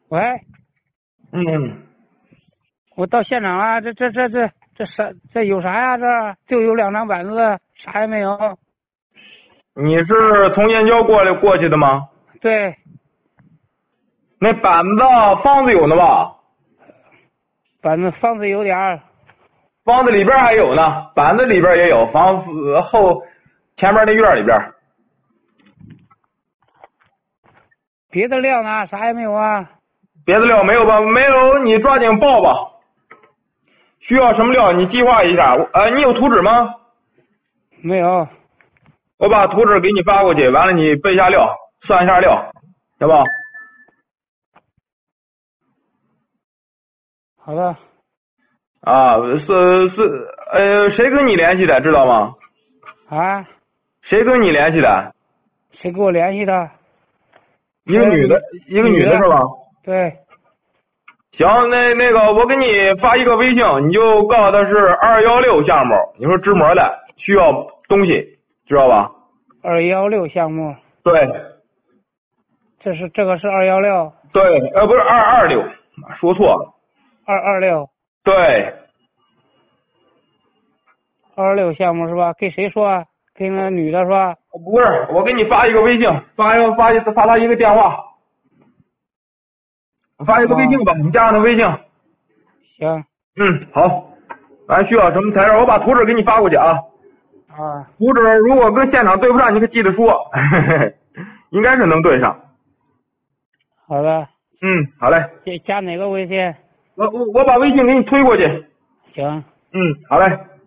喂， 嗯， 我到现场了，这有啥呀？就有2张板子，啥也没有。 你是从燕郊过去的吗？ 对， 那板子房子有呢吧？ 板子房子有点儿， 房子里边还有呢，板子里边也有，房子前面那院里边。 别的料呢？啥也没有啊。 别的料没有吧？没有，你抓紧报吧。需要什么料你计划一下。你有图纸吗？ 没有。 我把图纸给你发过去，完了你备下料，算一下料，行吧？ 好的。 啊，谁跟你联系的，知道吗？ 啊？ 谁跟你联系的？ 谁给我联系的？ 一个女的，一个女的是吧？ 对。 行，那个，我给你发一个微信，你就告诉他是216项目，你说支模的，需要东西，知道吧 216项目。 对， 这个是216。 对，不是226，说错了。 226。 对 226项目是吧？给谁说啊？给那女的是吧？ 不是，我给你发一个微信，发他一个电话，发一个微信吧，你加上他微信。 行。 好，咱需要什么材料？我把图纸给你发过去啊。 啊。 图纸如果跟现场对不上，你可记得说，应该是能对上。 好的。 好嘞。 加哪个微信？ 我把微信给你推过去。 行。 好嘞。